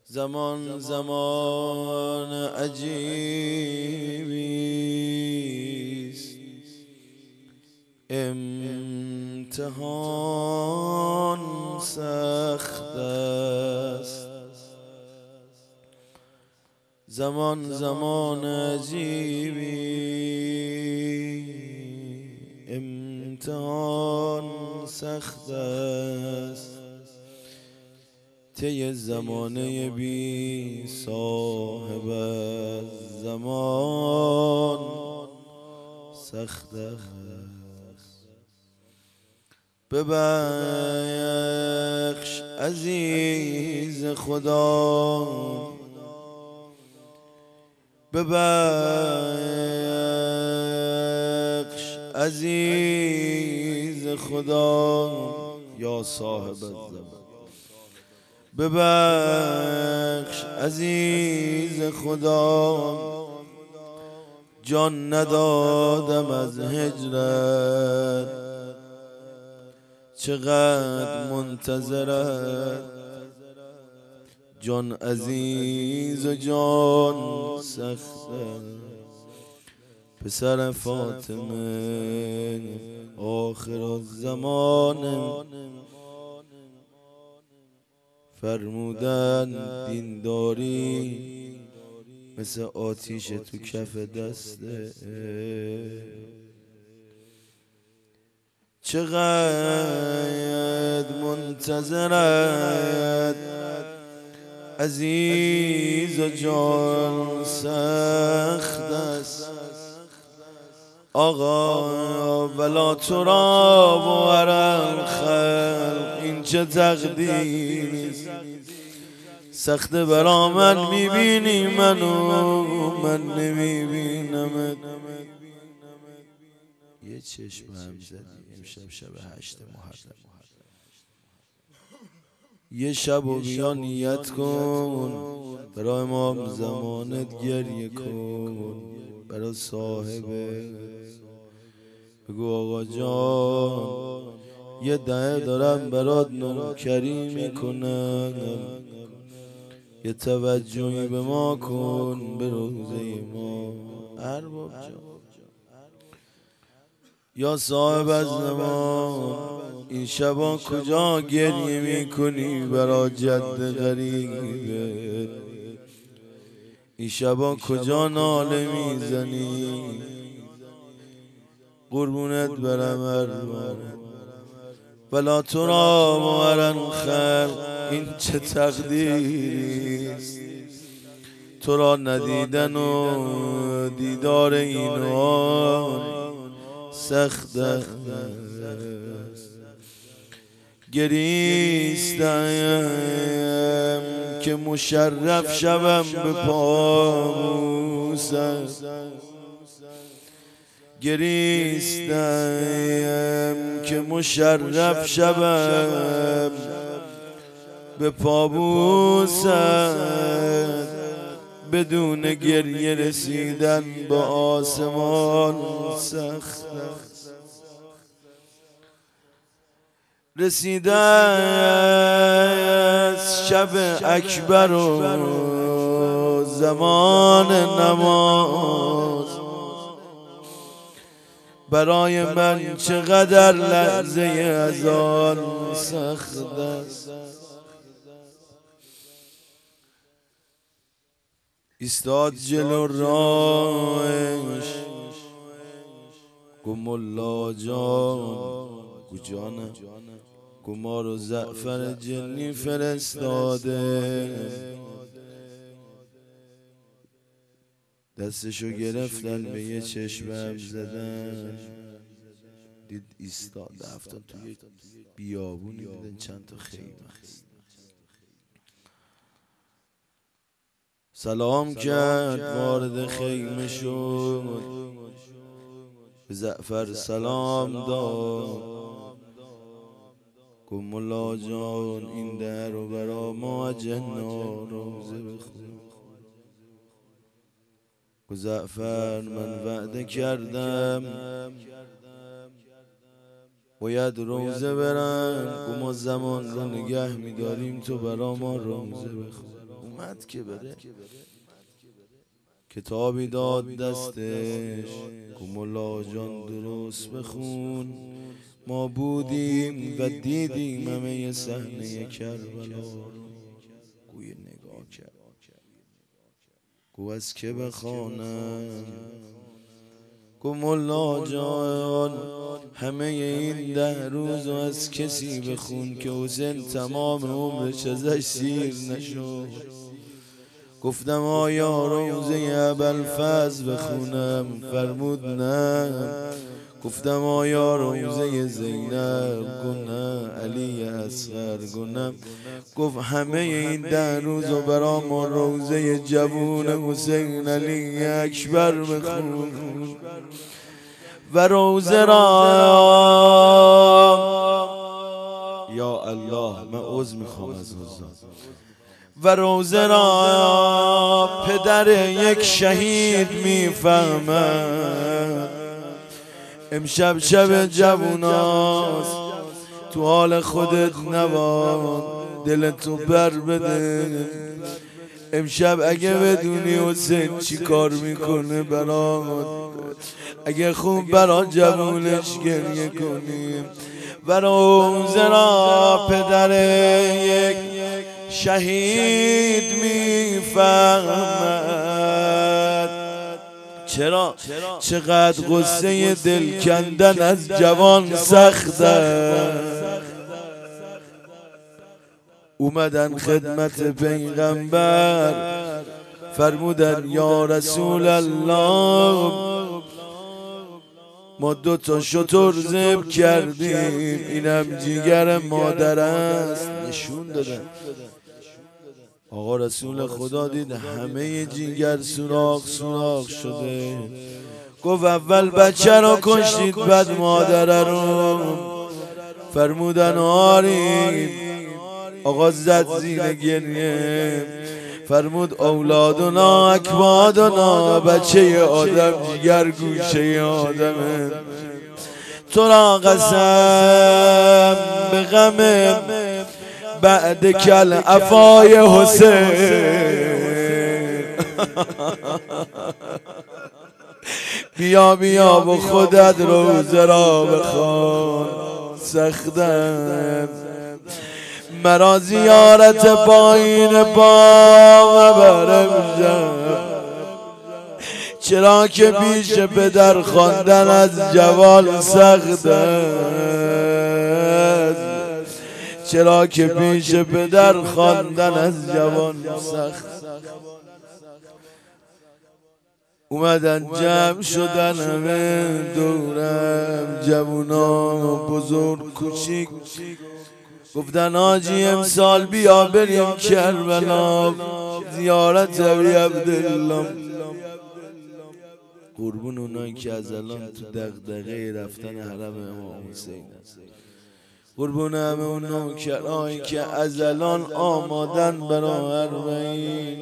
زمان زمان عجیبیست، امتحان سخت است. زمان زمان عجیبی، امتحان سخت است. طی زمانه بی صاحب از زمان سخت است. ببخش عزیز خدا، ببخش عزیز خدا یا صاحب الزمان. ببخش عزیز خدا، جان ندادم از هجرت، چقدر منتظرت. جان عزیز و جان سخته، پسر فاطمه آخر الزمان. فرمودن دینداری مثل آتیش تو کف دسته. چقدر منتظرت عزیز و جان سخت است. آقا ولا تراب و ورم خلق، این چه تقدیریست. سخت برا من میبینی منو، من نمیبینمت. یه چشم هم زدی امشب شب 8 محرم. یه شب و بیا نیت کن، برای امام زمانت گریه کن، برای صاحبه بگو آقا جان یه دعه دارم برات نوکری میکنم، یه توجهی به ما کن، به روزه ما. ارباب جان یا صاحب از زمان، این شبا کجا گریه میکنی برا جد غریبه؟ این شبا کجا ناله میزنی؟ قربونت برم ارمان. ولا ترا مورن خلق، این چه تقدیریست. تو را ندیدن و دیدار اینان سخت است. گریستم که مشرف شوم به پاموسم، گریستم که مشرف شوم به پابوسم. بدون گریه رسیدن به آسمان سخت است. رسیده از شب اکبر و زمان نماز، برای من چقدر لحظه اذان سخت است. ایستاد جلو راهش گو ملا جان، گو جانم، گو ما رو زعفر جنی فرستاده. دستشو گرفتن به یه چشمم زدن، دید ایستاده. رفتن توی بیابونی، دیدن چند تا خیمه است. سلام کرد، وارد خیمه شد، به زعفر سلام داد. گفت ملا جان این در رو برا ما جنا روزه بخون. گفت زعفر من وعده کردم باید روزه برم. گفت ما زمان رو نگه میداریم، تو برا ما روزه بخون. اومد که بره. کتابی داد دستش گفت ملا جان درست بخون، ما بودیم و دیدیم همه صحنه کربلا. گوی نگاه کرد گو از که بخوانم؟ گو ملا جان همه این 10 روز از کسی بخون که حسین تمام عمرش ازش سیر نشد. گفتم آیا روزه ابوالفضل بخونم؟ فرمود نه. گفتم آیا روزه زینب؟ گفت نه. علی اصغر؟ گفت نه. گفت همه این 10 روزو برام روزه جوون حسین علی اکبر بخون و روزه را یا الله من عذر میخوام از حضور و روزه را پدر یک شهید میفهمد. امشب شب جووناست، تو حال خودت نباد، دلتو بر بده. امشب اگه بدونی حسین چی کار میکنه برات، اگه خوب برا جوونش گریه کنیم. و روزه را پدر یک شهید میفهمد. چرا؟ چقدر غصه دل کندن از جوان سخته. اومدن خدمت پیغمبر فرمودن یا رسول الله ما 2 تا شتر ذبح کردیم، اینم جیگر مادر است. نشون دادن. آقا رسول خدا دید همه جیگر سوراخ شده. گفت اول بچه رو کشتید بعد مادر رو. فرمودن آری. آقا زد زیر گریه. فرمود اولادنا اکبادنا، بچه آدم جیگر گوشه آدمه. تو را قسم به غم بعد کل عفای حسین. بیا با خودت روزه را بخوان، سختم مرا زیارت پایین باغ برم. چرا که پیش پدر خواندن از جوان سخت است. چرا که پیش پدر خواندن از جوان سخت. اومدن جمع شدن همه دورم، جوونا بزرگ کوچیک. گفتن آجی امسال بیا بریم کربلا زیارت ابی عبدالله. قربون اونایی که از الان تو دغدغه رفتن حرم امام حسین است. قربون همه اون نوکرایی که از الان آمادن برای اربعین.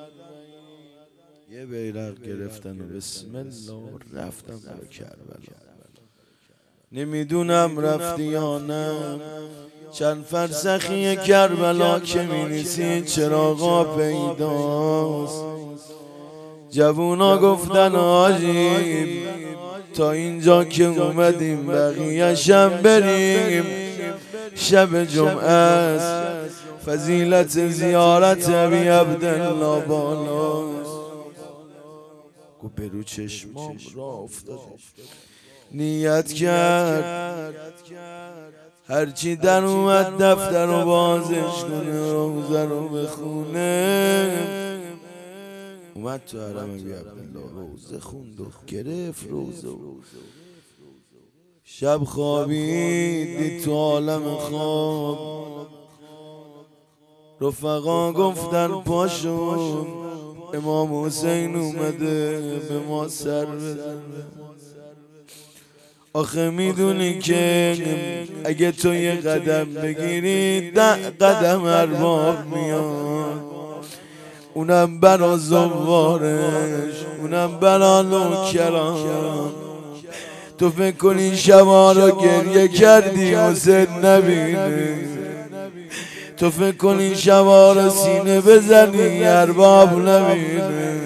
یه بیرق گرفتن و بسم الله رفتن برای کربلا. نمیدونم رفتی یا نه. چند فرسخی کربلا که می‌نیسی چراغا پیداست. جوونا گفتن آجی تا اینجا که اومدیم بقیه شب بریم. شب جمعه است، فضیلت زیارت ابی عبدالله بالاست. گو برو چشمام را افتاد. نیت کرد هرچی در اومد دفتر رو بازش کنه، روزه رو بخونه. اومد تو حرم ابی عبدالله روزه خوند و گرفت روزه. شب خوابید دید تو عالم خواب. رفقا گفتن پاشو امام حسین اومده به ما سر بزنه. آخه میدونی که اگه تو یه قدم بگیری 10 قدم ارباب میاد. اونم برا زوارش، اونم برا نوکران. تو فکر کنی شما رو گریه کردی حسین نبینه. تو فکر کنی شبا رو سینه بزنی ارباب نبینه،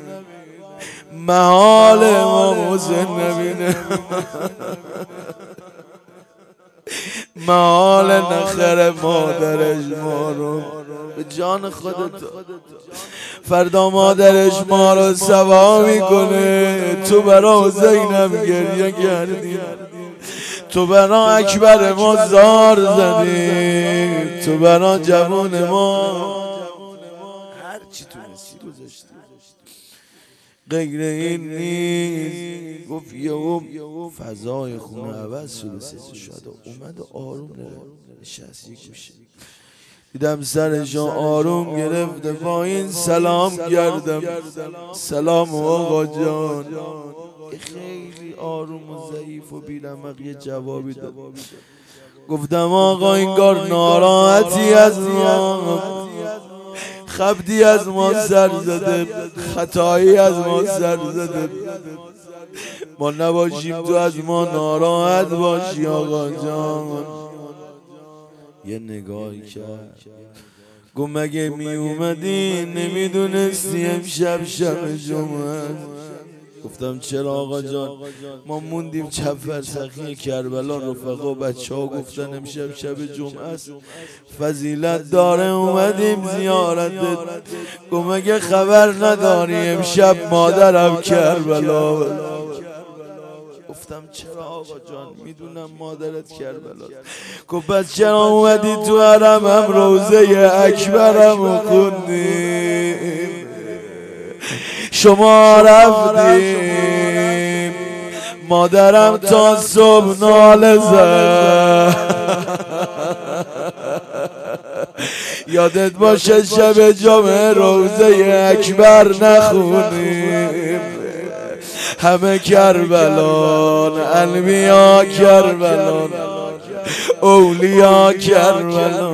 محال امام حسین نبینه، محال نخره مادرش ما رو. به جان خودت فردا مادرش ما رو سوا میکنه. تو برا زینب گریه کردی، تو برا اکبر ما زار زدی، تو برا جوون ما هر چی تونستی گذاشتی. غیر این نیست. گفت یهو فضای خونه عوض شده، سه شده اومد و آروم نشست یک گوشه. دیدم سرشو آروم گرفته پایین سلام کردم، سلام آقا جان. خیلی آروم و ضعیف و بی‌رمق یه جوابی داد. گفتم آقا انگار ناراحتی از ما، خبتی از ما سر زده، خطایی از ما سر زده، ما نباشیم تو از ما ناراحت باشی آقا جان. یه نگاهی کرد گفت مگه می اومدی نمیدونستی امشب شب جمعه؟ گفتم چرا آقا جان؟ ما موندیم چپ فرسخی کربلا، رفقا و بچه ها گفتن امشب شب جمعه است، فضیلت داره اومدیم زیارتت. گفت مگه خبر نداری امشب مادرم کربلا؟ گفتم چرا آقا جان؟ میدونم مادرت کربلا. گفت پس چرا اومدی تو حرمم روزه اکبرم خوندیم، شما رفتیم مادرم تا صبح ناله زد، یادت باشه شب جمعه روزه اکبر نخونیم، همه کربلان انبیا کربلان اولیا کربلان.